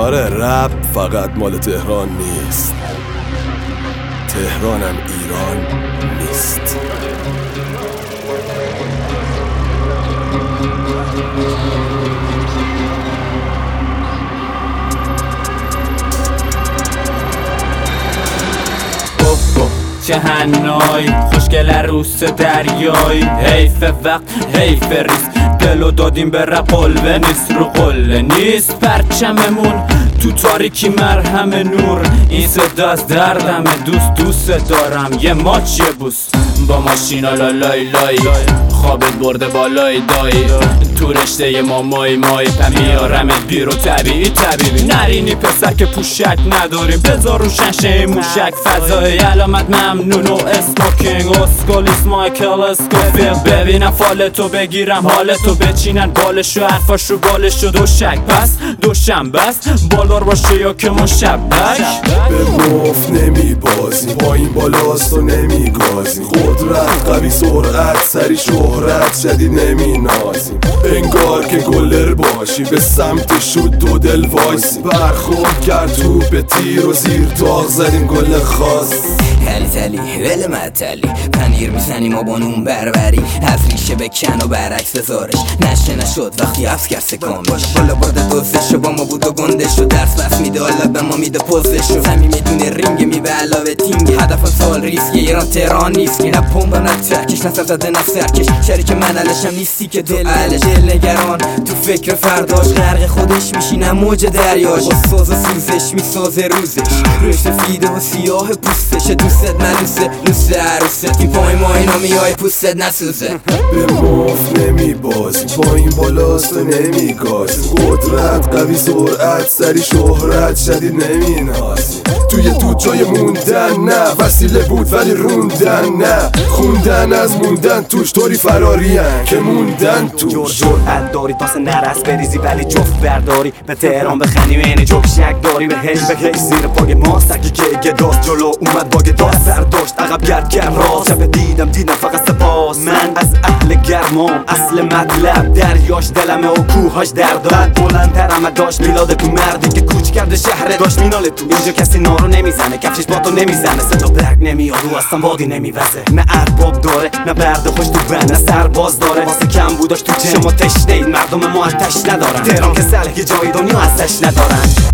آره رپ فقط مال تهران نیست، تهرانم ایران نیست. چه هنای خوشگل روس دریایی، حیف وقت حیف ریز، دلو دادیم به رپ قلبه نیست، رو قله نیست پرچممون تو تاریکی مرهم نور. این صدا از دردمه دوست دارم، یه ماچ یه بوس با ماشینا لای لای، خوابت برده بالای دای، تو رشته ما مای میارمت بیرو طبیعی نرینی پسر که پوشک نداریم، بذار رو شنشه موشک فضای علامت ممنون و اسموکینگ اسکولیس مایکل اسکوفیل. ببینم فالتو بگیرم حالتو بچینن بالشو حرفاشو بالشو دوشک پس دوشنبه است بالدار باشه یا که مشبک. به مف نمی بازیم پایین بالاست و نمی گازیم، قدرت قوی سرعت سری شهرت شدید نمی نازیم، انگار که گلر باشی به سمت شد دو دل وایسی، برخورد کرد تو به تیر و زیر تاق زدیم گل خاص. هلی تلی ول متلی پنیر میزنیم و بانون بربری، از ریشه بکن و برعکس بذارش نشه نشد وقتی افکرسه کامش، بالا باده دوزشو با ما بود و گندشو درس بس میده حالا به ما میده پوزشو، زمین میدونه رینگ می به علاوه تینگ، هدف سال ریسک ایران تهران نیست که نه پومبا نه ترکش نه سرزده نه سرکش، شریک من علشم نیستی که دل نگران تو فکر فرداش غرق خودش میشینم موج دریاش، با ساز و سوزش میسازه روزش روی سفیده و سیاه پوستش، دوست ملوسه لوسه عروست این پای ما اینا میای پوستت نسوزه. به مف نمی بازیم پایین بالاست و نمی گازیم، قدرت قوی سرعت سری شهرت شدید نمی نازیم، توی تو جای موندن نه وسیله بود ولی روندن نه، خوندن از موندن توش طوری فرارین که موندن توش. جرأت داری تاسه نرس بریزی ولی جفت برداری، به تهران بخنی و جوک شک داری، به هی زیر پاگ ما سگی که گداست جلو اومد باگ داست برداشت عقب گرد راست، شب دیدم فقط سپاس، من از اهل گرمام اصل مطلب دریاش دلمه و کوهاش درداد، بلندترم داشت میلاد تو مردی که کوچ کرده شهره داشت میناله تو اینجا کسی نارو نمیزنه کفشش با تو نمیزنه، صدا برگ نمیاد و اصلا وادی نمیوزه، نه ارباب داره نه برده خوش تو بند نه سرباز داره، واسه کم بوداش تو شما تشنه اید مردم ما آتش ندارن، تهران که سلح جای دنیا ازش ندارن.